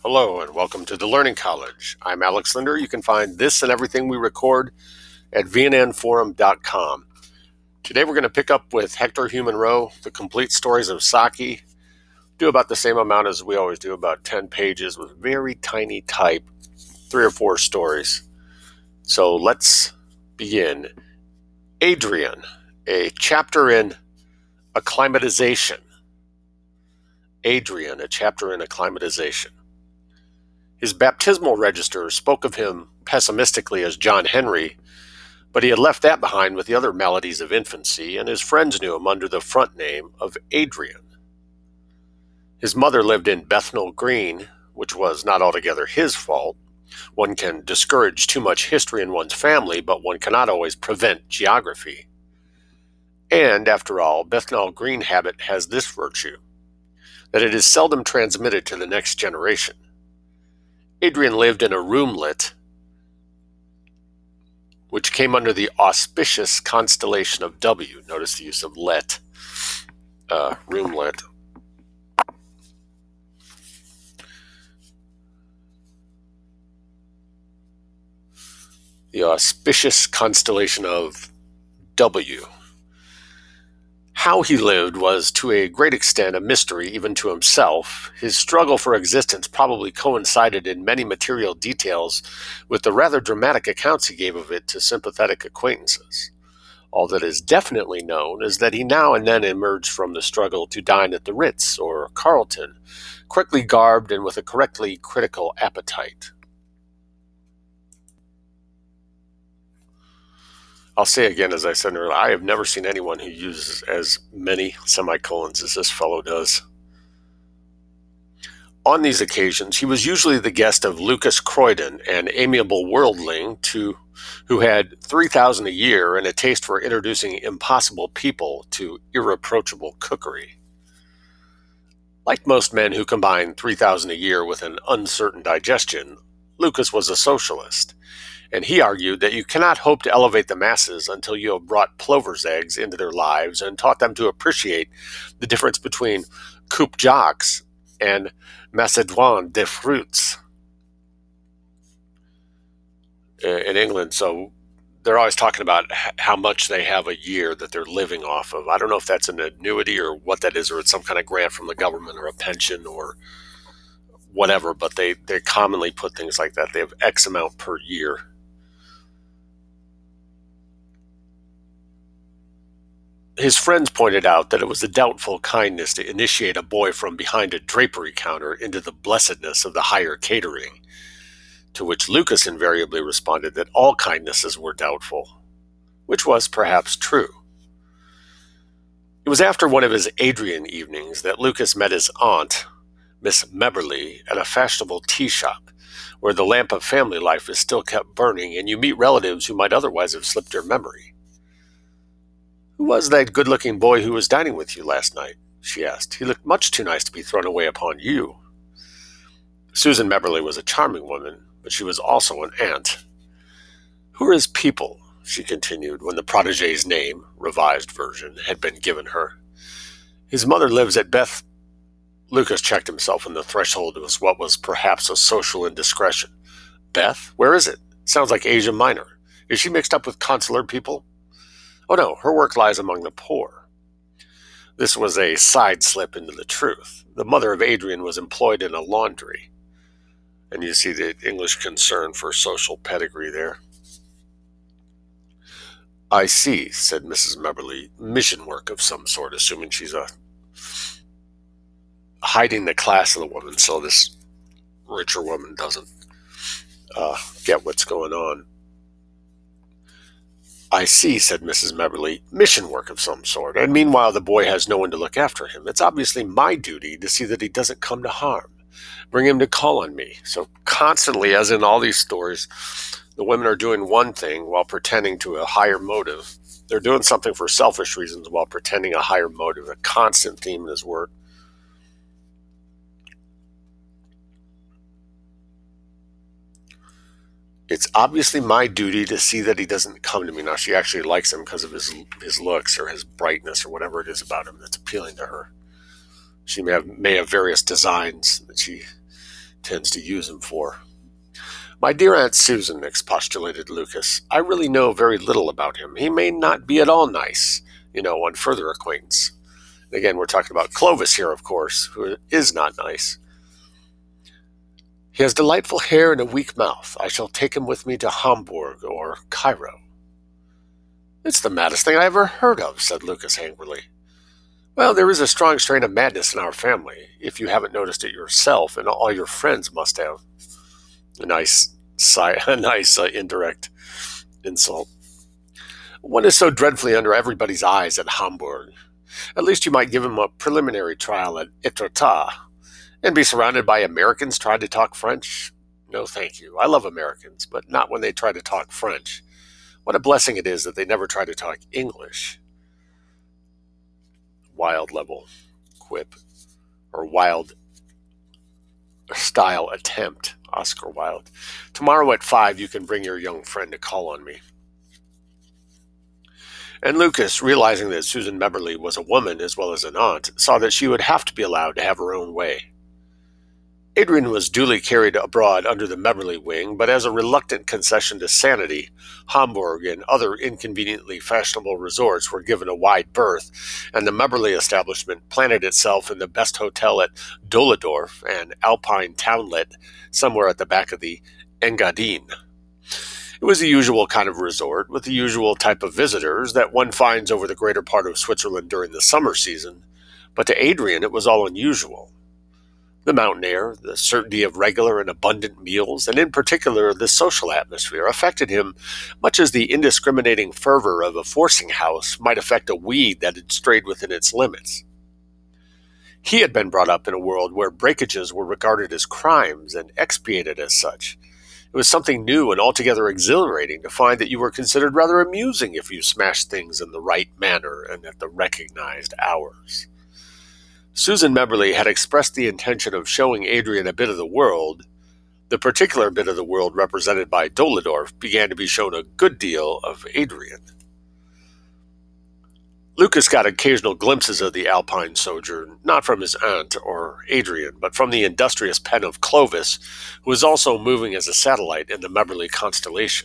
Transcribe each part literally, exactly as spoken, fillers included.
Hello and welcome to the Learning College. I'm Alex Linder. You can find this and everything we record at v n n forum dot com. Today we're going to pick up with Hector Hugh Munro, The Complete Stories of Saki. Do about the same amount as we always do, about ten pages with very tiny type, three or four stories. So let's begin. Adrian, a chapter in Acclimatization. Adrian, a chapter in Acclimatization. His baptismal register spoke of him pessimistically as John Henry, but he had left that behind with the other maladies of infancy, and his friends knew him under the front name of Adrian. His mother lived in Bethnal Green, which was not altogether his fault. One can discourage too much history in one's family, but one cannot always prevent geography. And, after all, Bethnal Green habit has this virtue, that it is seldom transmitted to the next generation. Adrian lived in a roomlet which came under the auspicious constellation of W. Notice the use of let, uh, roomlet. The auspicious constellation of W. How he lived was to a great extent a mystery even to himself. His struggle for existence probably coincided in many material details with the rather dramatic accounts he gave of it to sympathetic acquaintances. All that is definitely known is that he now and then emerged from the struggle to dine at the Ritz or Carlton, quickly garbed and with a correctly critical appetite. I'll say again, as I said earlier, I have never seen anyone who uses as many semicolons as this fellow does. On these occasions, he was usually the guest of Lucas Croydon, an amiable worldling to, who had three thousand a year and a taste for introducing impossible people to irreproachable cookery. Like most men who combine three thousand a year with an uncertain digestion, Lucas was a socialist. And he argued that you cannot hope to elevate the masses until you have brought plover's eggs into their lives and taught them to appreciate the difference between coupe jacques and macédoine de fruits in England. So they're always talking about how much they have a year that they're living off of. I don't know if that's an annuity or what that is, or it's some kind of grant from the government or a pension or whatever, but they, they commonly put things like that. They have X amount per year. His friends pointed out that it was a doubtful kindness to initiate a boy from behind a drapery counter into the blessedness of the higher catering, to which Lucas invariably responded that all kindnesses were doubtful, which was perhaps true. It was after one of his Adrian evenings that Lucas met his aunt, Miss Mebberley, at a fashionable tea shop, where the lamp of family life is still kept burning, and you meet relatives who might otherwise have slipped your memory. "Who was that good-looking boy who was dining with you last night?" she asked. "He looked much too nice to be thrown away upon you." Susan Mebberley was a charming woman, but she was also an aunt. "Who are his people?" she continued, when the protégé's name, revised version, had been given her. "His mother lives at Beth—" Lucas checked himself on the threshold of what was perhaps a social indiscretion. "Beth? Where is it? Sounds like Asia Minor. Is she mixed up with consular people?" "Oh no, her work lies among the poor." This was a side slip into the truth. The mother of Adrian was employed in a laundry. And you see the English concern for social pedigree there. "I see," said Missus Mebberley, "mission work of some sort," assuming she's a hiding the class of the woman so this richer woman doesn't uh, get what's going on. "I see," said Missus Mebberley, "mission work of some sort, and meanwhile the boy has no one to look after him. It's obviously my duty to see that he doesn't come to harm. Bring him to call on me." So constantly, as in all these stories, the women are doing one thing while pretending to a higher motive. They're doing something for selfish reasons while pretending a higher motive, a constant theme in his work. "It's obviously my duty to see that he doesn't come to me." Now, she actually likes him because of his his looks or his brightness or whatever it is about him that's appealing to her. She may have, may have various designs that she tends to use him for. My dear Aunt Susan, expostulated Lucas, I really know very little about him. He may not be at all nice, you know, on further acquaintance. Again, we're talking about Clovis here, of course, who is not nice. He has delightful hair and a weak mouth. I shall take him with me to Hamburg or Cairo. It's the maddest thing I ever heard of, said Lucas angrily. Well, there is a strong strain of madness in our family, if you haven't noticed it yourself, and all your friends must have. A nice, a nice uh, indirect insult. One is so dreadfully under everybody's eyes at Hamburg. At least you might give him a preliminary trial at Etretat, and be surrounded by Americans trying to talk French. No, thank you. I love Americans, but not when they try to talk French. What a blessing it is that they never try to talk English. Wild level quip, or wild style attempt, Oscar Wilde. Tomorrow at five, you can bring your young friend to call on me. And Lucas, realizing that Susan Mebberley was a woman as well as an aunt, saw that she would have to be allowed to have her own way. Adrian was duly carried abroad under the Mebberley wing, but as a reluctant concession to sanity, Hamburg and other inconveniently fashionable resorts were given a wide berth, and the Mebberley establishment planted itself in the best hotel at Dohledorf, an Alpine townlet somewhere at the back of the Engadine. It was the usual kind of resort, with the usual type of visitors that one finds over the greater part of Switzerland during the summer season, but to Adrian it was all unusual. The mountain air, the certainty of regular and abundant meals, and in particular the social atmosphere, affected him much as the indiscriminating fervor of a forcing house might affect a weed that had strayed within its limits. He had been brought up in a world where breakages were regarded as crimes and expiated as such. It was something new and altogether exhilarating to find that you were considered rather amusing if you smashed things in the right manner and at the recognized hours. Susan Mebberley had expressed the intention of showing Adrian a bit of the world. The particular bit of the world represented by Dohledorf began to be shown a good deal of Adrian. Lucas got occasional glimpses of the Alpine sojourn, not from his aunt or Adrian, but from the industrious pen of Clovis, who was also moving as a satellite in the Mebberley constellation.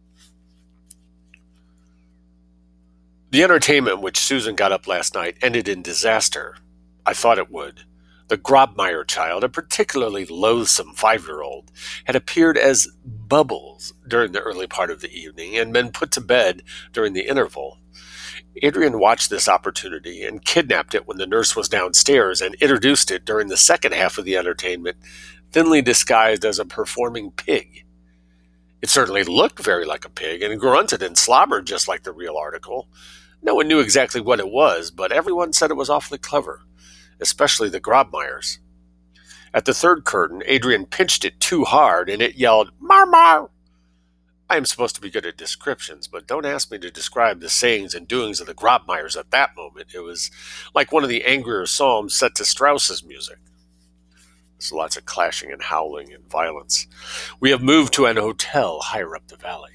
The entertainment which Susan got up last night ended in disaster. I thought it would. The Grobmeyer child, a particularly loathsome five-year-old, had appeared as Bubbles during the early part of the evening and been put to bed during the interval. Adrian watched this opportunity and kidnapped it when the nurse was downstairs and introduced it during the second half of the entertainment, thinly disguised as a performing pig. It certainly looked very like a pig and grunted and slobbered just like the real article. No one knew exactly what it was, but everyone said it was awfully clever, especially the Grobmeyers. At the third curtain, Adrian pinched it too hard, and it yelled, "Mar mar!" I am supposed to be good at descriptions, but don't ask me to describe the sayings and doings of the Grobmeyers at that moment. It was like one of the angrier psalms set to Strauss's music. There's lots of clashing and howling and violence. We have moved to an hotel higher up the valley.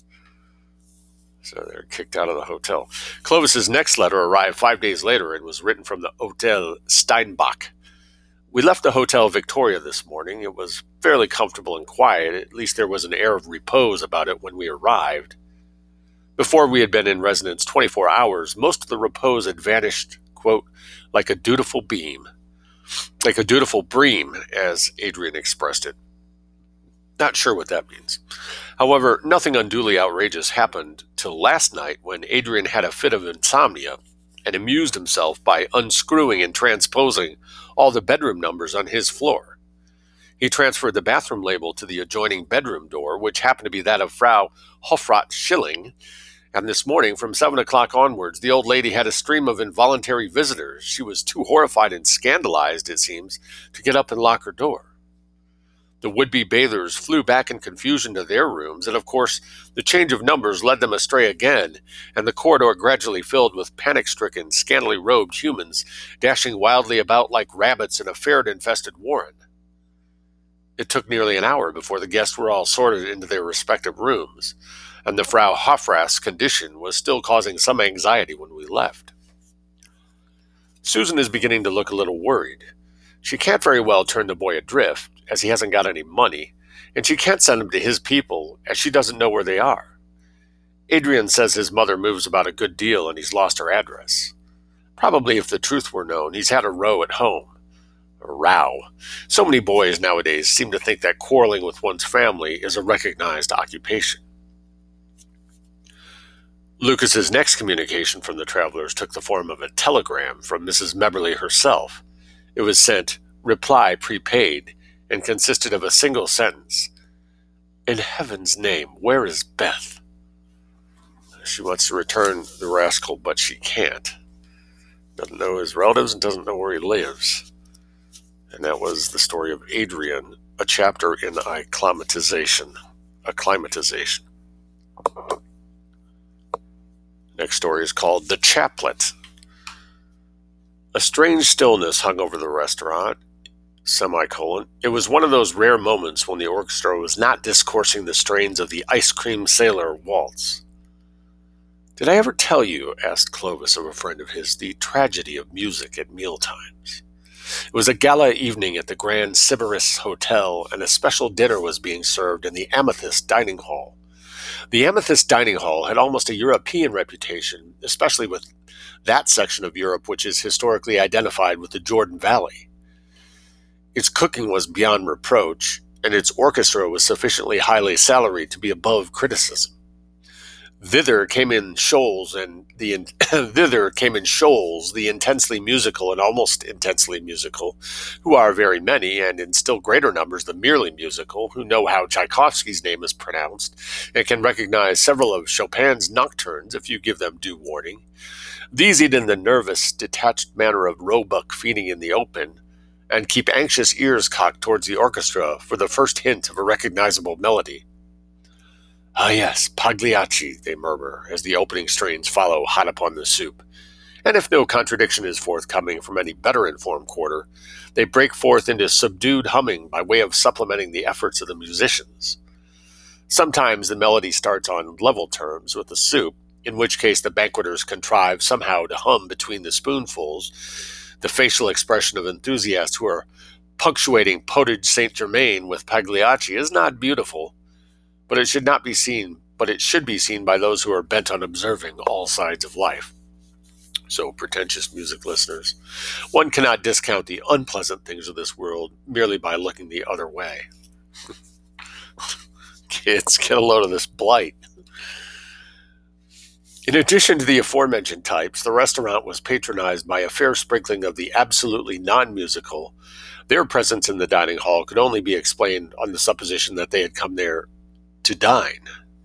So they're kicked out of the hotel. Clovis's next letter arrived five days later and was written from the Hotel Steinbach. We left the Hotel Victoria this morning. It was fairly comfortable and quiet. At least there was an air of repose about it when we arrived. Before we had been in residence twenty-four hours, most of the repose had vanished, quote, like a dutiful beam. Like a dutiful bream, as Adrian expressed it. Not sure what that means. However, nothing unduly outrageous happened till last night when Adrian had a fit of insomnia and amused himself by unscrewing and transposing all the bedroom numbers on his floor. He transferred the bathroom label to the adjoining bedroom door, which happened to be that of Frau Hofrat Schilling, and this morning, from seven o'clock onwards, the old lady had a stream of involuntary visitors. She was too horrified and scandalized, it seems, to get up and lock her door. The would-be bathers flew back in confusion to their rooms, and of course, the change of numbers led them astray again, and the corridor gradually filled with panic-stricken, scantily robed humans, dashing wildly about like rabbits in a ferret-infested warren. It took nearly an hour before the guests were all sorted into their respective rooms, and the Frau Hofrath's condition was still causing some anxiety when we left. Susan is beginning to look a little worried. She can't very well turn the boy adrift, as he hasn't got any money, and she can't send him to his people as she doesn't know where they are. Adrian says his mother moves about a good deal and he's lost her address. Probably, if the truth were known, he's had a row at home. A row. So many boys nowadays seem to think that quarreling with one's family is a recognized occupation. Lucas's next communication from the travelers took the form of a telegram from Missus Mebberley herself. It was sent, reply prepaid, and consisted of a single sentence. In heaven's name, where is Beth? She wants to return the rascal, but she can't. Doesn't know his relatives and doesn't know where he lives. And that was the story of Adrian, a chapter in acclimatization. Acclimatization. Next story is called The Chaplet. A strange stillness hung over the restaurant, semicolon. It was one of those rare moments when the orchestra was not discoursing the strains of the Ice Cream Sailor waltz. Did I ever tell you, asked Clovis of a friend of his, the tragedy of music at mealtimes? It was a gala evening at the Grand Sybaris Hotel, and a special dinner was being served in the Amethyst Dining Hall. The Amethyst Dining Hall had almost a European reputation, especially with that section of Europe which is historically identified with the Jordan Valley. Its cooking was beyond reproach, and its orchestra was sufficiently highly salaried to be above criticism. Thither came in shoals and the thither came in shoals the intensely musical and almost intensely musical, who are very many, and in still greater numbers the merely musical, who know how Tchaikovsky's name is pronounced, and can recognize several of Chopin's nocturnes if you give them due warning. These eat in the nervous, detached manner of roebuck feeding in the open, and keep anxious ears cocked towards the orchestra for the first hint of a recognizable melody. Ah yes, Pagliacci, they murmur, as the opening strains follow hot upon the soup. And if no contradiction is forthcoming from any better-informed quarter, they break forth into subdued humming by way of supplementing the efforts of the musicians. Sometimes the melody starts on level terms with the soup, in which case the banqueters contrive somehow to hum between the spoonfuls. The facial expression of enthusiasts who are punctuating Potage Saint Germain with Pagliacci is not beautiful, but it should not be seen, but it should be seen by those who are bent on observing all sides of life. So, pretentious music listeners, one cannot discount the unpleasant things of this world merely by looking the other way. Kids, get a load of this blight. In addition to the aforementioned types, the restaurant was patronized by a fair sprinkling of the absolutely non-musical. Their presence in the dining hall could only be explained on the supposition that they had come there to dine.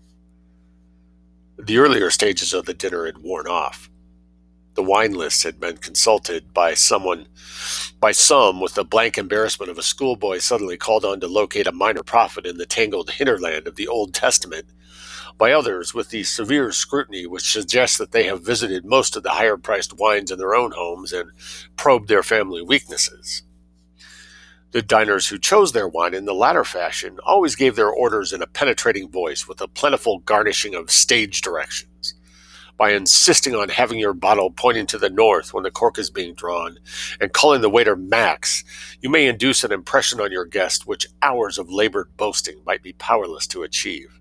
The earlier stages of the dinner had worn off. The wine list had been consulted by someone, by some with the blank embarrassment of a schoolboy suddenly called on to locate a minor prophet in the tangled hinterland of the Old Testament, by others with the severe scrutiny which suggests that they have visited most of the higher-priced wines in their own homes and probed their family weaknesses. The diners who chose their wine in the latter fashion always gave their orders in a penetrating voice with a plentiful garnishing of stage directions. By insisting on having your bottle pointing to the north when the cork is being drawn and calling the waiter Max, you may induce an impression on your guest which hours of labored boasting might be powerless to achieve.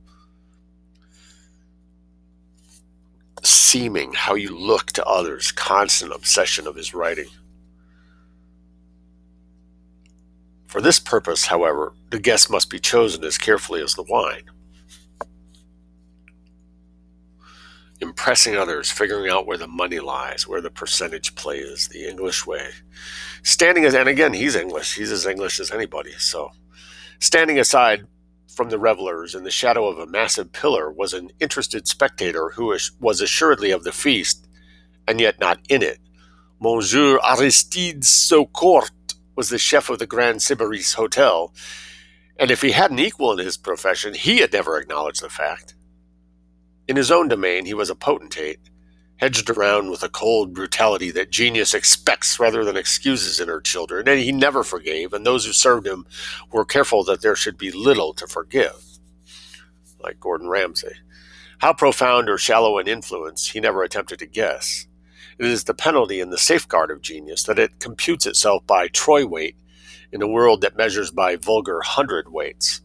Seeming, how you look to others, constant obsession of his writing. For this purpose, however, the guest must be chosen as carefully as the wine. Impressing others, figuring out where the money lies, where the percentage play is, the English way. Standing as, and again, he's English, he's as English as anybody, so. Standing aside from the revelers in the shadow of a massive pillar was an interested spectator who was assuredly of the feast, and yet not in it. Monsieur Aristide Saucourt was the chef of the Grand Sybaris Hotel, and if he had an equal in his profession, he had never acknowledged the fact. In his own domain, he was a potentate, hedged around with a cold brutality that genius expects rather than excuses in her children, and he never forgave, and those who served him were careful that there should be little to forgive, like Gordon Ramsay. How profound or shallow an influence, he never attempted to guess. It is the penalty and the safeguard of genius that it computes itself by troy weight in a world that measures by vulgar hundredweights.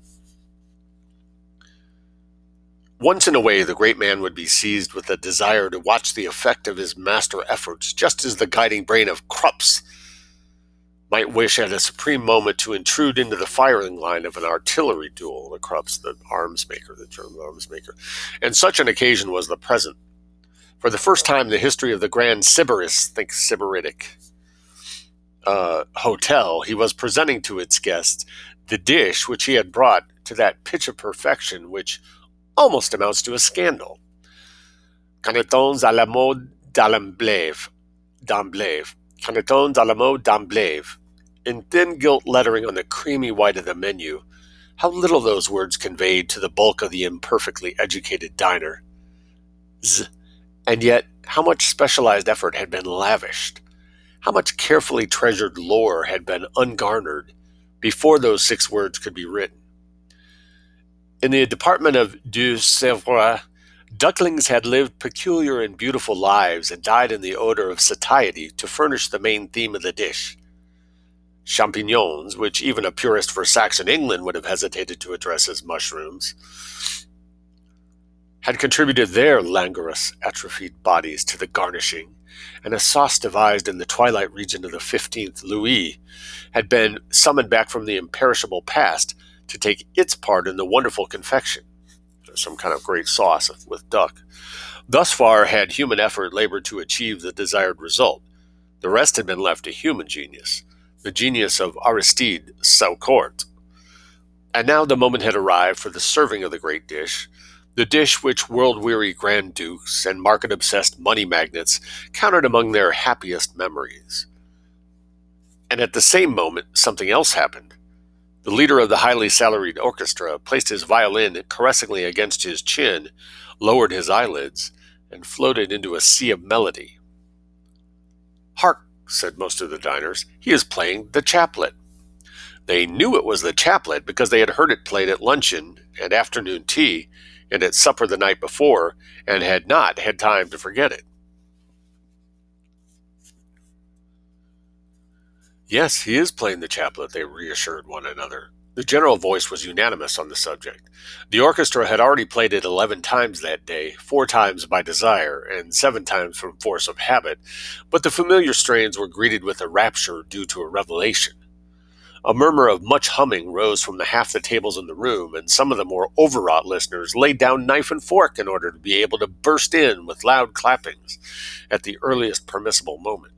Once in a way, the great man would be seized with a desire to watch the effect of his master efforts, just as the guiding brain of Krups might wish at a supreme moment to intrude into the firing line of an artillery duel. The Krups, the arms maker, the German arms maker. And such an occasion was the present. For the first time in the history of the Grand Sybaris, think Sybaritic, uh, hotel, he was presenting to its guests the dish which he had brought to that pitch of perfection which almost amounts to a scandal. Canetons à la mode d'Amblève, d'Amblève, Canetons à la mode d'Amblève, in thin gilt lettering on the creamy white of the menu. How little those words conveyed to the bulk of the imperfectly educated diner. Z. And yet, how much specialized effort had been lavished, how much carefully treasured lore had been ungarnered before those six words could be written. In the department of Du Sèvres, ducklings had lived peculiar and beautiful lives and died in the odor of satiety to furnish the main theme of the dish. Champignons, which even a purist for Saxon England would have hesitated to address as mushrooms, had contributed their languorous, atrophied bodies to the garnishing, and a sauce devised in the twilight region of the fifteenth Louis had been summoned back from the imperishable past to take its part in the wonderful confection, some kind of great sauce with duck. Thus far had human effort labored to achieve the desired result. The rest had been left to human genius, the genius of Aristide Saucourt. And now the moment had arrived for the serving of the great dish, the dish which world-weary grand dukes and market-obsessed money magnates counted among their happiest memories. And at the same moment, something else happened. The leader of the highly salaried orchestra placed his violin caressingly against his chin, lowered his eyelids, and floated into a sea of melody. "Hark," said most of the diners, "he is playing the chaplet." They knew it was the chaplet because they had heard it played at luncheon and afternoon tea and at supper the night before, and had not had time to forget it. "Yes, he is playing the chaplet," they reassured one another. The general voice was unanimous on the subject. The orchestra had already played it eleven times that day, four times by desire, and seven times from force of habit, but the familiar strains were greeted with a rapture due to a revelation. A murmur of much humming rose from the half the tables in the room, and some of the more overwrought listeners laid down knife and fork in order to be able to burst in with loud clappings at the earliest permissible moment.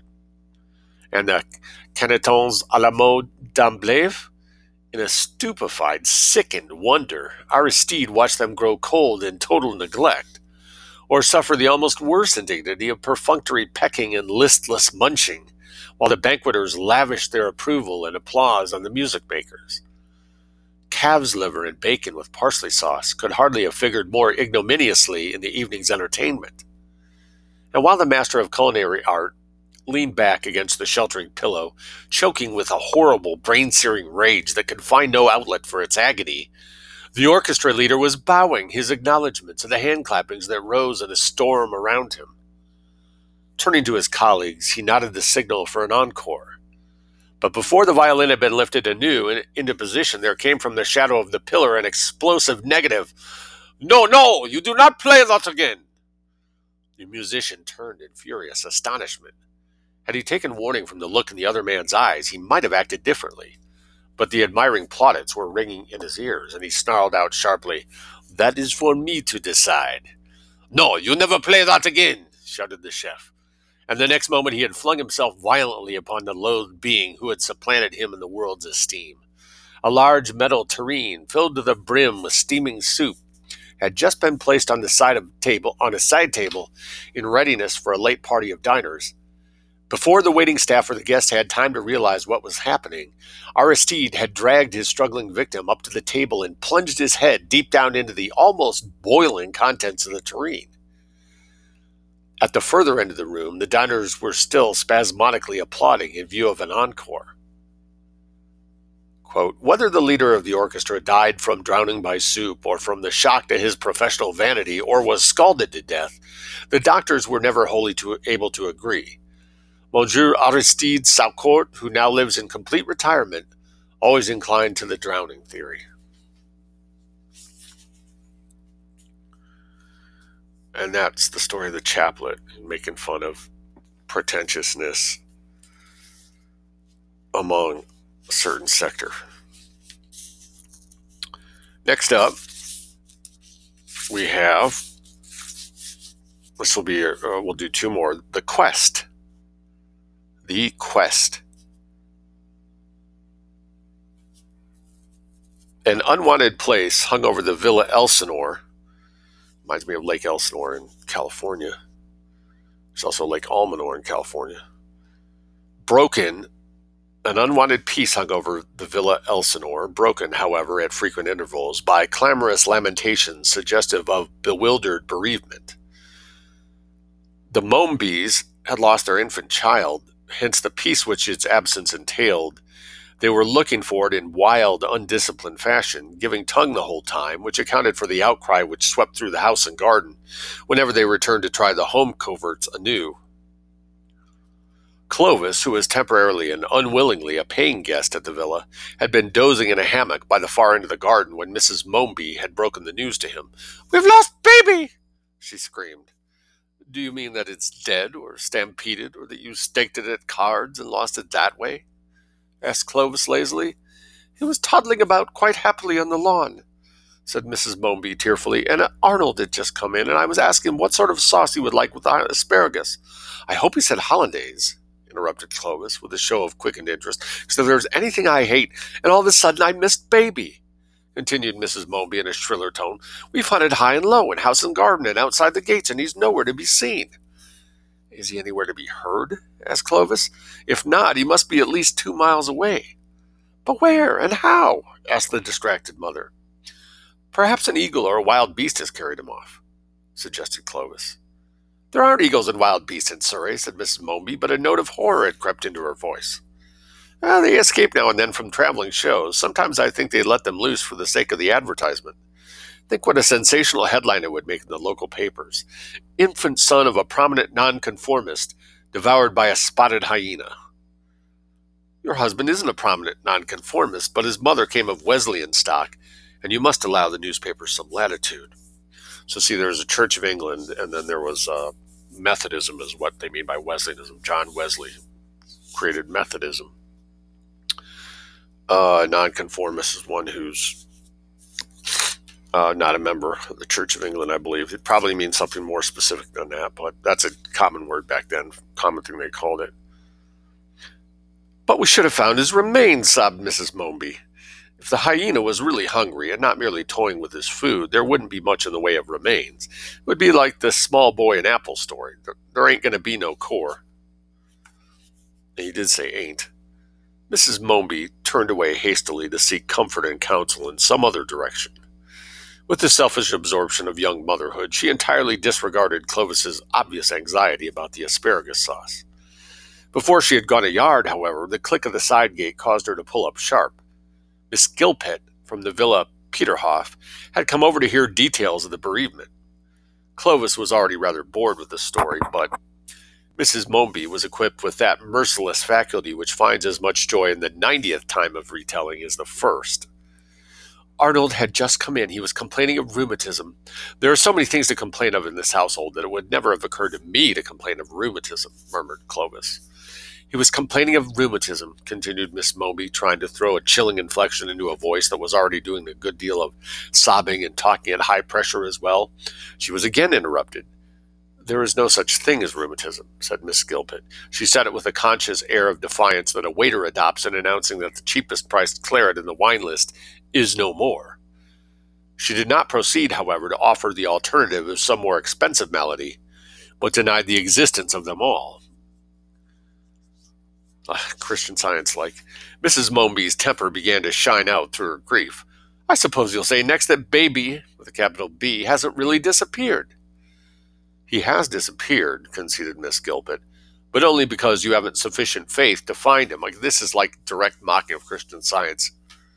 And the Canetons à la mode d'Amblève? In a stupefied, sickened wonder, Aristide watched them grow cold in total neglect, or suffer the almost worse indignity of perfunctory pecking and listless munching, while the banqueters lavished their approval and applause on the music makers. Calves' liver and bacon with parsley sauce could hardly have figured more ignominiously in the evening's entertainment. And while the master of culinary art leaned back against the sheltering pillow, choking with a horrible, brain-searing rage that could find no outlet for its agony, the orchestra leader was bowing his acknowledgments and the hand-clappings that rose in a storm around him. Turning to his colleagues, he nodded the signal for an encore. But before the violin had been lifted anew and into position, there came from the shadow of the pillar an explosive negative. "No, no, you do not play that again!" The musician turned in furious astonishment. Had he taken warning from the look in the other man's eyes, he might have acted differently. But the admiring plaudits were ringing in his ears, and he snarled out sharply, "That is for me to decide." "No, you never play that again," shouted the chef. And the next moment he had flung himself violently upon the loathed being who had supplanted him in the world's esteem. A large metal tureen, filled to the brim with steaming soup, had just been placed on the side of table on a side table in readiness for a late party of diners. Before the waiting staff or the guests had time to realize what was happening, Aristide had dragged his struggling victim up to the table and plunged his head deep down into the almost boiling contents of the tureen. At the further end of the room, the diners were still spasmodically applauding in view of an encore. Quote, "Whether the leader of the orchestra died from drowning by soup or from the shock to his professional vanity or was scalded to death, the doctors were never wholly to, able to agree. Monsieur Aristide Saucourt, who now lives in complete retirement, always inclined to the drowning theory. And that's the story of the chaplet, making fun of pretentiousness among a certain sector. Next up, we have, this will be, uh, we'll do two more, The Quest. The Quest. An unwanted place hung over the Villa Elsinore. Reminds me of Lake Elsinore in California. There's also Lake Almanor in California. Broken, an unwanted piece hung over the Villa Elsinore, broken, however, at frequent intervals by clamorous lamentations suggestive of bewildered bereavement. The Mombies had lost their infant child, hence the peace which its absence entailed. They were looking for it in wild, undisciplined fashion, giving tongue the whole time, which accounted for the outcry which swept through the house and garden whenever they returned to try the home coverts anew. Clovis, who was temporarily and unwillingly a paying guest at the villa, had been dozing in a hammock by the far end of the garden when Missus Momby had broken the news to him. "We've lost baby!" she screamed. "Do you mean that it's dead or stampeded, or that you staked it at cards and lost it that way?" asked Clovis lazily. "He was toddling about quite happily on the lawn," said Missus Momby tearfully, "and Arnold had just come in, and I was asking him what sort of sauce he would like with asparagus." "I hope he said hollandaise," interrupted Clovis with a show of quickened interest, "because if there's anything I hate, and all of a sudden I missed baby," continued Missus Momby in a shriller tone. "We've hunted high and low, in house and garden, and outside the gates, and he's nowhere to be seen." "Is he anywhere to be heard?" asked Clovis. "If not, he must be at least two miles away." "But where and how?" asked the distracted mother. "Perhaps an eagle or a wild beast has carried him off," suggested Clovis. "There aren't eagles and wild beasts in Surrey," said Missus Momby, but a note of horror had crept into her voice. "Well, they escape now and then from traveling shows. Sometimes I think they let them loose for the sake of the advertisement. Think what a sensational headline it would make in the local papers. 'Infant son of a prominent nonconformist devoured by a spotted hyena.' Your husband isn't a prominent nonconformist, but his mother came of Wesleyan stock, and you must allow the newspapers some latitude." So see, there's a Church of England, and then there was uh, Methodism is what they mean by Wesleyanism. John Wesley created Methodism. Uh, nonconformist is one who's uh, not a member of the Church of England, I believe. It probably means something more specific than that, but that's a common word back then, common thing they called it. "But we should have found his remains," sobbed Missus Momby. "If the hyena was really hungry and not merely toying with his food, there wouldn't be much in the way of remains. It would be like the small boy and apple story. There, there ain't going to be no core." And he did say ain't. Missus Momby turned away hastily to seek comfort and counsel in some other direction. With the selfish absorption of young motherhood, she entirely disregarded Clovis's obvious anxiety about the asparagus sauce. Before she had gone a yard, however, the click of the side gate caused her to pull up sharp. Miss Gilpet, from the Villa Peterhof, had come over to hear details of the bereavement. Clovis was already rather bored with the story, but Missus Momby was equipped with that merciless faculty which finds as much joy in the ninetieth time of retelling as the first. "Arnold had just come in. He was complaining of rheumatism. There are so many things to complain of in this household that it would never have occurred to me to complain of rheumatism," murmured Clovis. "He was complaining of rheumatism," continued Miss Momby, trying to throw a chilling inflection into a voice that was already doing a good deal of sobbing and talking at high pressure as well. She was again interrupted. "There is no such thing as rheumatism," said Miss Gilpet. She said it with a conscious air of defiance that a waiter adopts in announcing that the cheapest priced claret in the wine list is no more. She did not proceed, however, to offer the alternative of some more expensive malady, but denied the existence of them all. Uh, Christian Science-like. Missus Momby's temper began to shine out through her grief. "I suppose you'll say next that baby, with a capital B, hasn't really disappeared." "He has disappeared," conceded Miss Gilpet, "but only because you haven't sufficient faith to find him." Like, this is like direct mocking of Christian Science,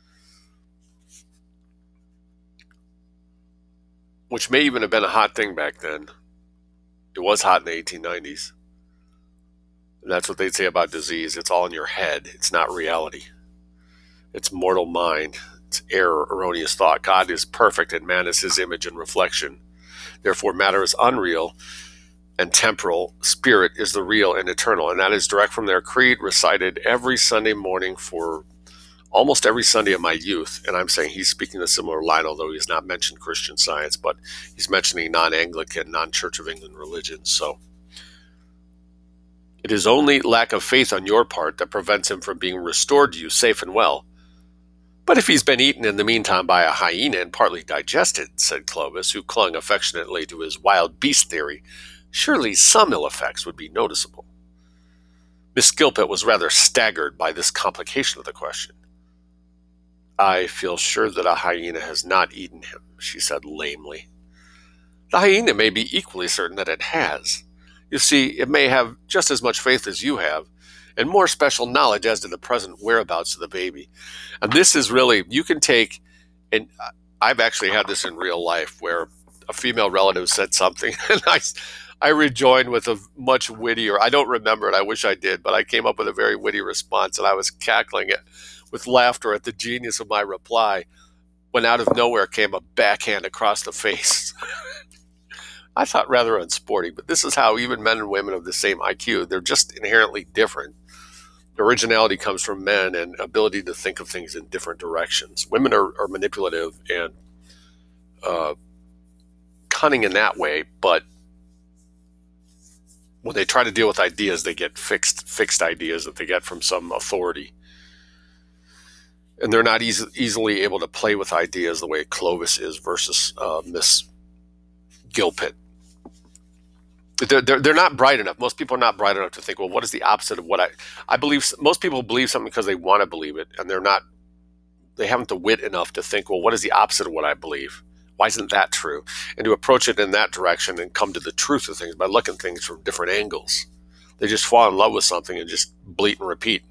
which may even have been a hot thing back then. It was hot in the eighteen nineties. And that's what they'd say about disease. It's all in your head. It's not reality. It's mortal mind. It's error, erroneous thought. God is perfect and man is his image and reflection. Therefore, matter is unreal and temporal. Spirit is the real and eternal. And that is direct from their creed, recited every Sunday morning for almost every Sunday of my youth. And I'm saying he's speaking a similar line, although he has not mentioned Christian Science, but he's mentioning non-Anglican, non-Church of England religions. So it is only lack of faith on your part that prevents him from being restored to you safe and well. But if he's been eaten in the meantime by a hyena and partly digested, said Clovis, who clung affectionately to his wild beast theory, surely some ill effects would be noticeable. Miss Gilpet was rather staggered by this complication of the question. I feel sure that a hyena has not eaten him, she said lamely. The hyena may be equally certain that it has. You see, it may have just as much faith as you have, and more special knowledge as to the present whereabouts of the baby. And this is really, you can take, and I've actually had this in real life where a female relative said something, and I, I rejoined with a much wittier, I don't remember it, I wish I did, but I came up with a very witty response, and I was cackling it with laughter at the genius of my reply, when out of nowhere came a backhand across the face. I thought rather unsporting, but this is how even men and women of the same I Q, they're just inherently different. Originality comes from men and ability to think of things in different directions. Women are, are manipulative and uh, cunning in that way, but when they try to deal with ideas, they get fixed fixed ideas that they get from some authority. And they're not easy, easily able to play with ideas the way Clovis is versus uh, Miss Gilpet. They're, they're, they're not bright enough. Most people are not bright enough to think, well, what is the opposite of what I... I believe... Most people believe something because they want to believe it, and they're not... They haven't the wit enough to think, well, what is the opposite of what I believe? Why isn't that true? And to approach it in that direction and come to the truth of things by looking at things from different angles. They just fall in love with something and just bleat and repeat.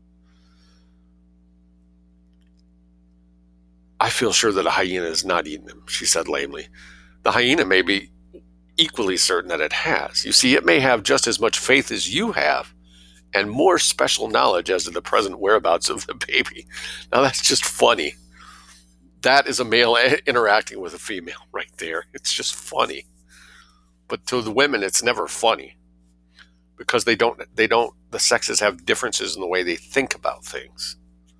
I feel sure that a hyena has not eaten him, she said lamely. The hyena may be equally certain that it has. You see, it may have just as much faith as you have and more special knowledge as to the present whereabouts of the baby. Now that's just funny. That is a male interacting with a female right there. It's just funny. But to the women, it's never funny because they don't, they don't, the sexes have differences in the way they think about things.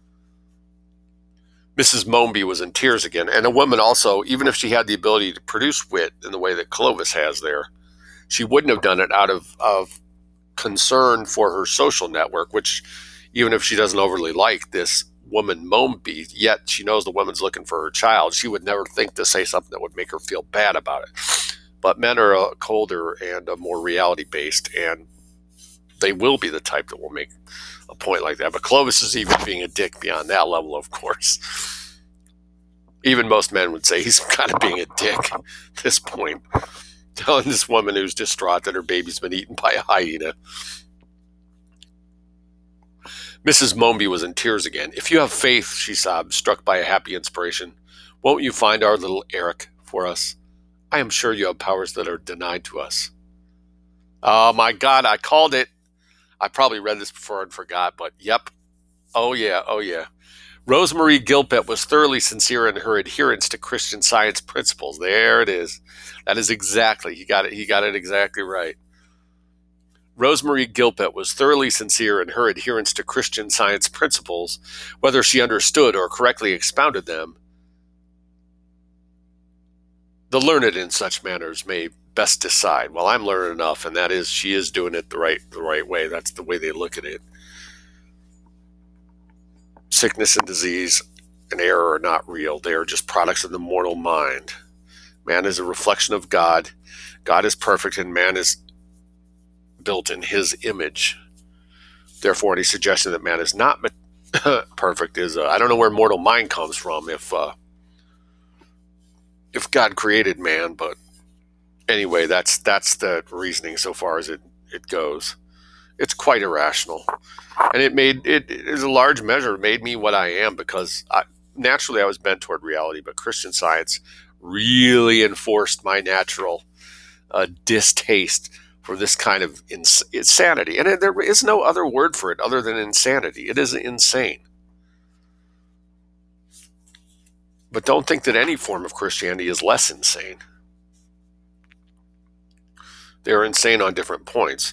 Missus Momeby was in tears again, and a woman also, even if she had the ability to produce wit in the way that Clovis has there, she wouldn't have done it out of, of concern for her social network, which even if she doesn't overly like this woman Momeby, yet she knows the woman's looking for her child, she would never think to say something that would make her feel bad about it. But men are uh, colder and uh, more reality-based, and they will be the type that will make a point like that. But Clovis is even being a dick beyond that level, of course. Even most men would say he's kind of being a dick at this point, telling this woman who's distraught that her baby's been eaten by a hyena. Missus Momeby was in tears again. If you have faith, she sobbed, struck by a happy inspiration, won't you find our little Eric for us? I am sure you have powers that are denied to us. Oh my God, I called it. I probably read this before and forgot, but yep. Oh yeah, oh yeah. Rosemarie Gilpet was thoroughly sincere in her adherence to Christian Science principles. There it is. That is exactly, he got it, he got it exactly right. Rosemarie Gilpet was thoroughly sincere in her adherence to Christian Science principles, whether she understood or correctly expounded them. The learned in such matters may best decide. Well, I'm learned enough, and that is, she is doing it the right, the right way. That's the way they look at it. Sickness and disease and error are not real. They are just products of the mortal mind. Man is a reflection of God. God is perfect, and man is built in his image. Therefore, any suggestion that man is not perfect is, uh, I don't know where mortal mind comes from if uh, if God created man, but anyway, that's that's the reasoning so far as it, it goes. It's quite irrational. And it made, it, it is a large measure, made me what I am because I, naturally I was bent toward reality, but Christian Science really enforced my natural uh, distaste for this kind of ins- insanity. And there is no other word for it other than insanity. It is insane. but don't think that any form of Christianity is less insane. They are insane on different points.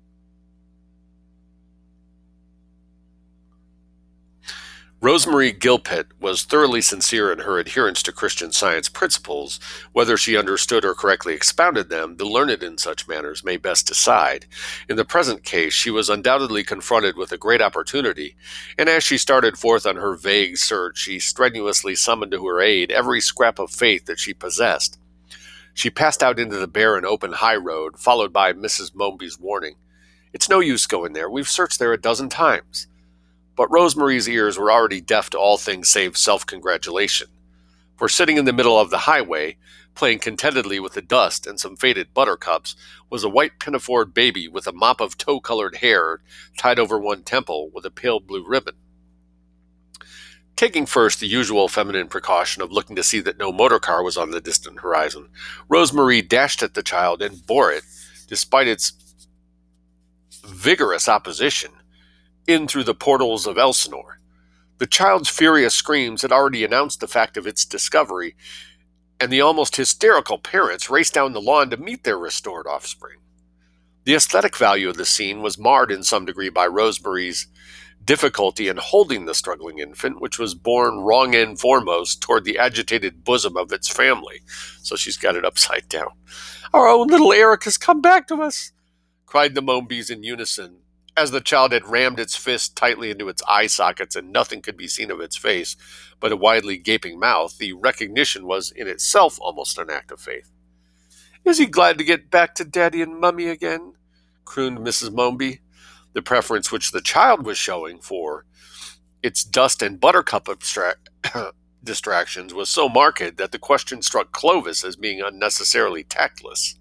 Rosemary Gilpin was thoroughly sincere in her adherence to Christian Science principles. Whether she understood or correctly expounded them, the learned in such matters may best decide. In the present case, she was undoubtedly confronted with a great opportunity, and as she started forth on her vague search, she strenuously summoned to her aid every scrap of faith that she possessed. She passed out into the bare and open high road, followed by Missus Momby's warning. "It's no use going there. We've searched there a dozen times." But Rosemary's ears were already deaf to all things save self-congratulation. For sitting in the middle of the highway, playing contentedly with the dust and some faded buttercups, was a white pinafored baby with a mop of tow-colored hair tied over one temple with a pale blue ribbon. Taking first the usual feminine precaution of looking to see that no motor car was on the distant horizon, Rosemary dashed at the child and bore it, despite its vigorous opposition, in through the portals of Elsinore. The child's furious screams had already announced the fact of its discovery, and the almost hysterical parents raced down the lawn to meet their restored offspring. The aesthetic value of the scene was marred in some degree by Rosemary's difficulty in holding the struggling infant, which was borne wrong end foremost toward the agitated bosom of its family. So she's got it upside down. "Our own little Eric has come back to us," cried the Mombys in unison. As the child had rammed its fist tightly into its eye sockets and nothing could be seen of its face but a widely gaping mouth, the recognition was in itself almost an act of faith. "Is he glad to get back to Daddy and Mummy again?" crooned Missus Momby. The preference which the child was showing for its dust and buttercup abstract distractions was so marked that the question struck Clovis as being unnecessarily tactless.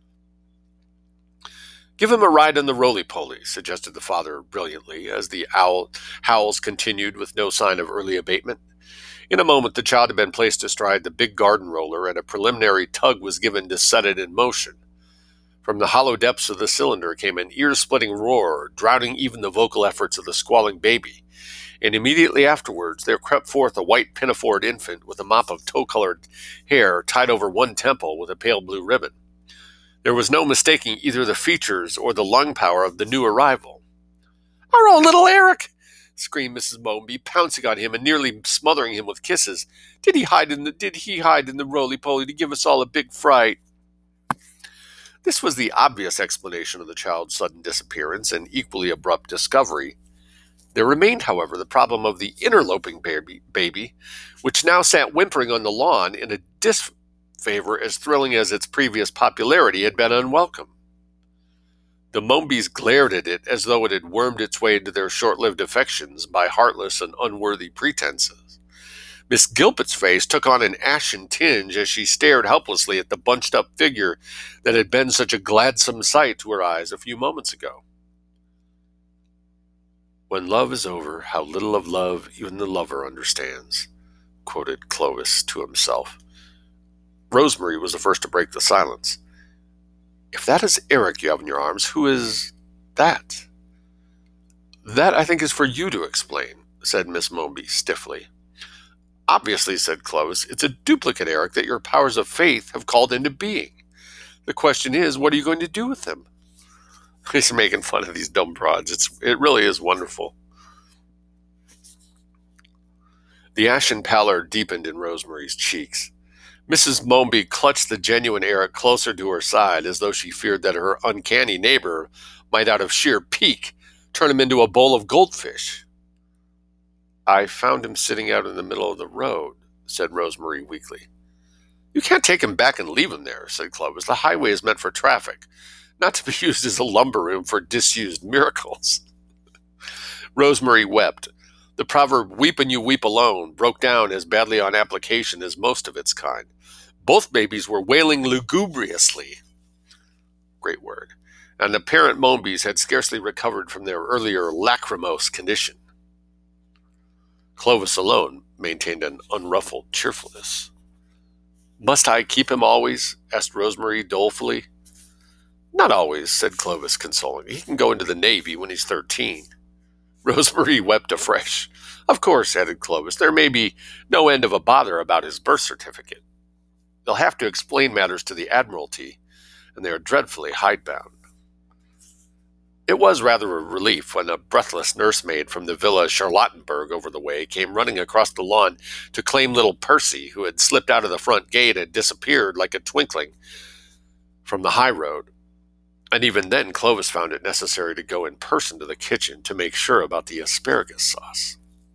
"Give him a ride on the roly-poly," suggested the father brilliantly, as the owl howls continued with no sign of early abatement. In a moment the child had been placed astride the big garden roller, and a preliminary tug was given to set it in motion. From the hollow depths of the cylinder came an ear-splitting roar, drowning even the vocal efforts of the squalling baby, and immediately afterwards there crept forth a white pinafored infant with a mop of tow-colored hair tied over one temple with a pale blue ribbon. There was no mistaking either the features or the lung power of the new arrival. "Our own little Eric!" screamed Missus Momby, pouncing on him and nearly smothering him with kisses. Did he hide in the did he hide in the roly-poly to give us all a big fright?" This was the obvious explanation of the child's sudden disappearance and equally abrupt discovery. There remained, however, the problem of the interloping baby, baby which now sat whimpering on the lawn in a disfavor as thrilling as its previous popularity had been unwelcome. The Mombys glared at it as though it had wormed its way into their short-lived affections by heartless and unworthy pretenses. Miss Gilpin's face took on an ashen tinge as she stared helplessly at the bunched-up figure that had been such a gladsome sight to her eyes a few moments ago. "When love is over, how little of love even the lover understands," quoted Clovis to himself. Rosemary was the first to break the silence. "If that is Eric you have in your arms, who is that?" "That, I think, is for you to explain," said Miss Momby stiffly. "Obviously," said Clovis, "it's a duplicate Eric that your powers of faith have called into being. The question is, what are you going to do with him?" He's making fun of these dumb broads. It's, it really is wonderful. The ashen pallor deepened in Rosemary's cheeks. Missus Momby clutched the genuine Eric closer to her side as though she feared that her uncanny neighbor might out of sheer pique turn him into a bowl of goldfish. "I found him sitting out in the middle of the road," said Rosemary weakly. "You can't take him back and leave him there," said Clovis. "The highway is meant for traffic, not to be used as a lumber room for disused miracles." Rosemary wept. The proverb, "weep and you weep alone," broke down as badly on application as most of its kind. Both babies were wailing lugubriously. Great word. And the parent Mombys had scarcely recovered from their earlier lachrymose condition. Clovis alone maintained an unruffled cheerfulness. "Must I keep him always?" asked Rosemary dolefully. "Not always," said Clovis consolingly. "He can go into the Navy when he's thirteen." Rosemary wept afresh. Of course, added Clovis, there may be no end of a bother about his birth certificate. They'll have to explain matters to the Admiralty, and they are dreadfully hidebound. It was rather a relief when a breathless nursemaid from the Villa Charlottenburg over the way came running across the lawn to claim little Percy, who had slipped out of the front gate and disappeared like a twinkling from the high road. And even then, Clovis found it necessary to go in person to the kitchen to make sure about the asparagus sauce.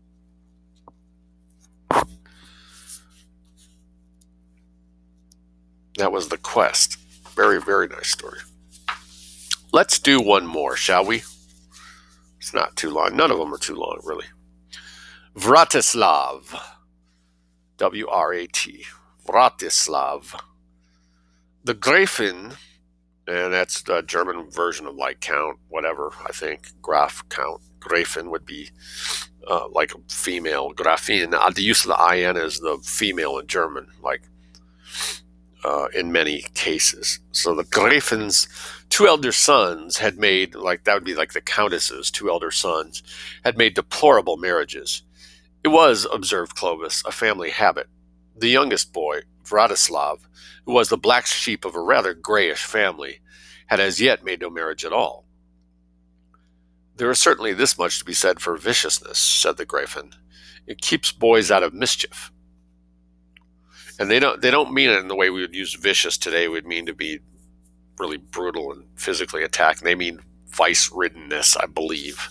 That was The Quest. Very, very nice story. Let's do one more, shall we? It's not too long. None of them are too long, really. Vratislav. W R A T. Vratislav. The Gräfin, and that's the German version of like count, whatever, I think. Graf, count. Gräfin would be uh, like a female. Grafin. Uh, the use of the I N is the female in German, like uh, in many cases. So the Gräfin's two elder sons had made, like that would be like the countess's two elder sons, had made deplorable marriages. It was, observed Clovis, a family habit. The youngest boy, Vratislav, who was the black sheep of a rather grayish family, had as yet made no marriage at all. There is certainly this much to be said for viciousness, said the Gräfin. It keeps boys out of mischief. And they don't they don't mean it in the way we would use vicious today. Would mean to be really brutal and physically attacking. They mean vice-riddenness, I believe.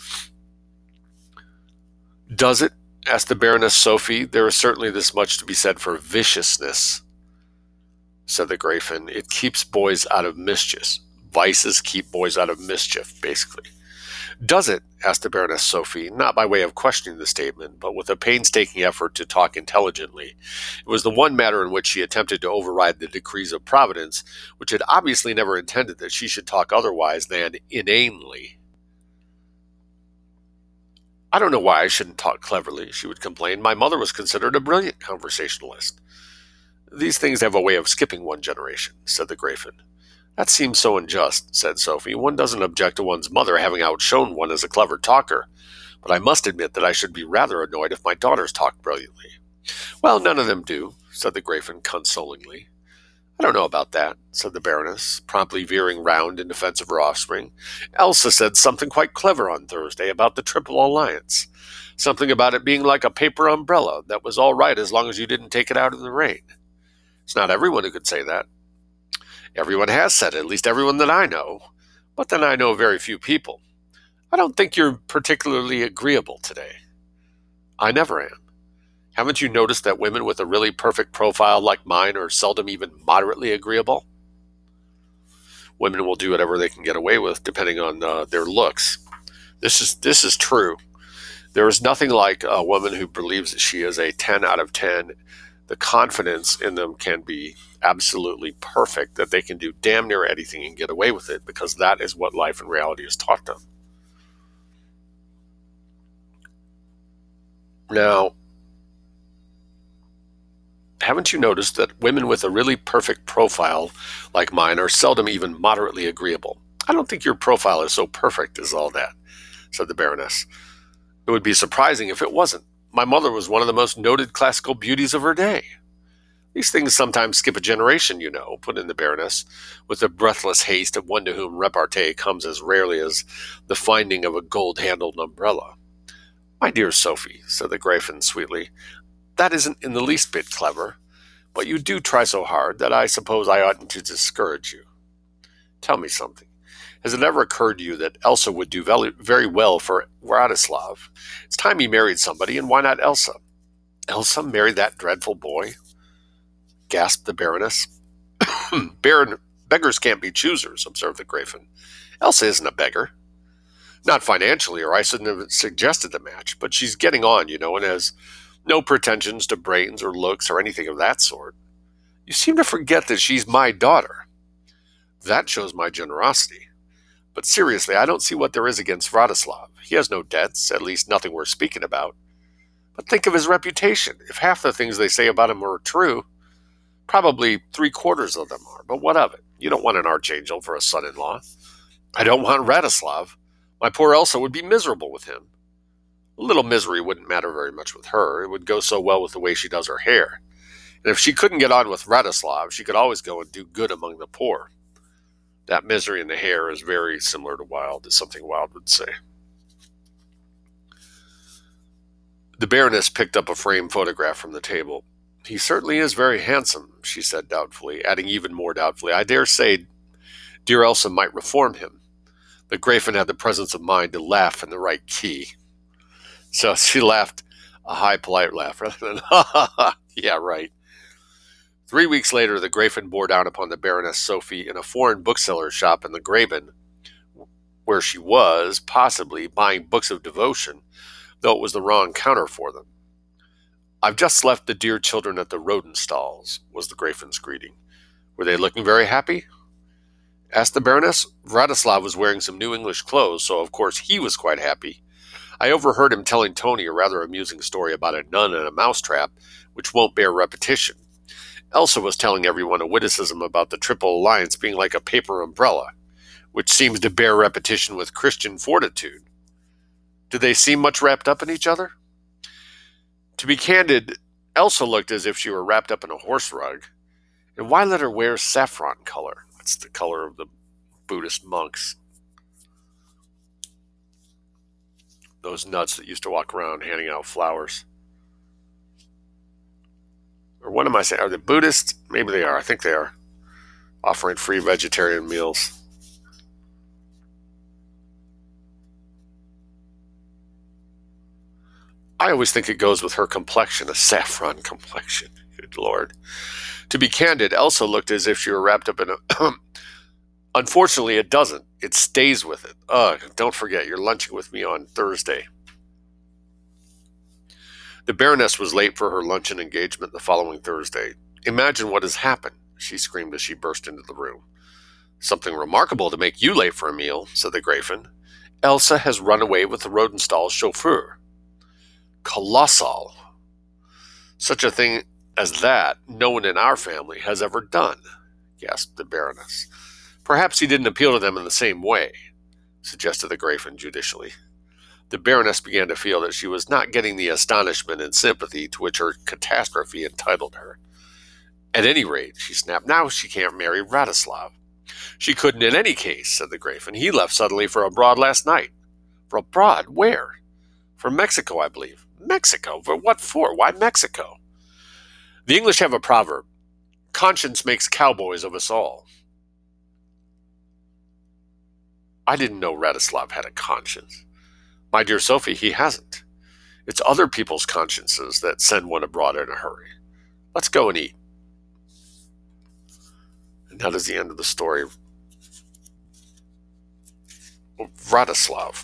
Does it? Asked the Baroness Sophie. There is certainly this much to be said for viciousness, said the Gräfin. It keeps boys out of mischief. Vices keep boys out of mischief, basically. Does it? Asked the Baroness Sophie, not by way of questioning the statement, but with a painstaking effort to talk intelligently. It was the one matter in which she attempted to override the decrees of Providence, which had obviously never intended that she should talk otherwise than inanely. I don't know why I shouldn't talk cleverly, she would complain. My mother was considered a brilliant conversationalist. These things have a way of skipping one generation, said the Gräfin. That seems so unjust, said Sophie. One doesn't object to one's mother having outshone one as a clever talker, but I must admit that I should be rather annoyed if my daughters talked brilliantly. Well, none of them do, said the Gräfin consolingly. I don't know about that, said the Baroness, promptly veering round in defense of her offspring. Elsa said something quite clever on Thursday about the Triple Alliance. Something about it being like a paper umbrella that was all right as long as you didn't take it out in the rain. It's not everyone who could say that. Everyone has said it, at least everyone that I know. But then I know very few people. I don't think you're particularly agreeable today. I never am. Haven't you noticed that women with a really perfect profile like mine are seldom even moderately agreeable? Women will do whatever they can get away with, depending on uh, their looks. This is this is true. There is nothing like a woman who believes that she is a ten out of ten. The confidence in them can be absolutely perfect, that they can do damn near anything and get away with it, because that is what life and reality has taught them. Now, haven't you noticed that women with a really perfect profile like mine are seldom even moderately agreeable? I don't think your profile is so perfect as all that, said the Baroness. It would be surprising if it wasn't. My mother was one of the most noted classical beauties of her day. These things sometimes skip a generation, you know, put in the Baroness, with the breathless haste of one to whom repartee comes as rarely as the finding of a gold-handled umbrella. My dear Sophie, said the Gräfin sweetly, that isn't in the least bit clever, but you do try so hard that I suppose I oughtn't to discourage you. Tell me something. Has it ever occurred to you that Elsa would do very well for Vratislav? It's time he married somebody, and why not Elsa? Elsa marry that dreadful boy? Gasped the Baroness. Baron, beggars can't be choosers, observed the Gräfin. Elsa isn't a beggar. Not financially, or I shouldn't have suggested the match, but she's getting on, you know, and has no pretensions to brains or looks or anything of that sort. You seem to forget that she's my daughter. That shows my generosity. But seriously, I don't see what there is against Vratislav. He has no debts, at least nothing worth speaking about. But think of his reputation. If half the things they say about him are true, probably three-quarters of them are. But what of it? You don't want an archangel for a son-in-law. I don't want Vratislav. My poor Elsa would be miserable with him. A little misery wouldn't matter very much with her. It would go so well with the way she does her hair. And if she couldn't get on with Radislav, she could always go and do good among the poor. That misery in the hair is very similar to Wilde, is something Wilde would say. The Baroness picked up a framed photograph from the table. He certainly is very handsome, she said doubtfully, adding even more doubtfully, I dare say dear Elsa might reform him. The Gräfin had the presence of mind to laugh in the right key. So she laughed a high, polite laugh rather than, ha ha ha, yeah, right. Three weeks later, the Gräfin bore down upon the Baroness Sophie in a foreign bookseller's shop in the Graben, where she was, possibly, buying books of devotion, though it was the wrong counter for them. I've just left the dear children at the Rodenstalls, was the Gräfin's greeting. Were they looking very happy? Asked the Baroness. Vratislav was wearing some new English clothes, so of course he was quite happy. I overheard him telling Tony a rather amusing story about a nun and a mousetrap, which won't bear repetition. Elsa was telling everyone a witticism about the Triple Alliance being like a paper umbrella, which seems to bear repetition with Christian fortitude. Did they seem much wrapped up in each other? To be candid, Elsa looked as if she were wrapped up in a horse rug. And why let her wear saffron color? That's the color of the Buddhist monks. Those nuts that used to walk around handing out flowers. Or what am I saying? Are they Buddhist? Maybe they are. I think they are. Offering free vegetarian meals. I always think it goes with her complexion, a saffron complexion. Good Lord. To be candid, Elsa looked as if she were wrapped up in a... Unfortunately, it doesn't. It stays with it. Ugh, don't forget, you're lunching with me on Thursday. The Baroness was late for her luncheon engagement the following Thursday. Imagine what has happened, she screamed as she burst into the room. Something remarkable to make you late for a meal, said the Gräfin. Elsa has run away with the Rodenstall's chauffeur. Colossal. Such a thing as that no one in our family has ever done, gasped the Baroness. Perhaps he didn't appeal to them in the same way, suggested the Gräfin judicially. The Baroness began to feel that she was not getting the astonishment and sympathy to which her catastrophe entitled her. At any rate, she snapped, now she can't marry Radislav. She couldn't in any case, said the Gräfin. He left suddenly for abroad last night. For abroad? Where? For Mexico, I believe. Mexico? For what for? Why Mexico? The English have a proverb. Conscience makes cowboys of us all. I didn't know Radislav had a conscience. My dear Sophie, he hasn't. It's other people's consciences that send one abroad in a hurry. Let's go and eat. And that is the end of the story of Vratislav.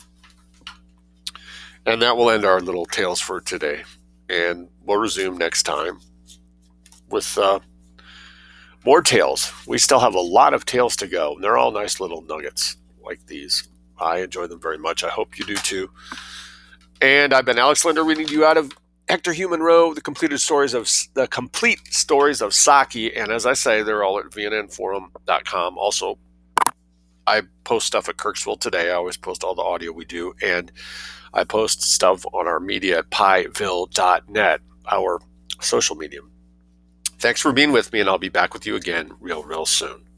And that will end our little tales for today. And we'll resume next time with uh, more tales. We still have a lot of tales to go. And they're all nice little nuggets like these. I enjoy them very much. I hope you do too. And I've been Alex Linder reading to you out of Hector Human Row, the completed stories of the complete stories of Saki. And as I say, they're all at V N N forum dot com. Also, I post stuff at Kirksville Today. I always post all the audio we do. And I post stuff on our media at pieville dot net, our social medium. Thanks for being with me, and I'll be back with you again real, real soon.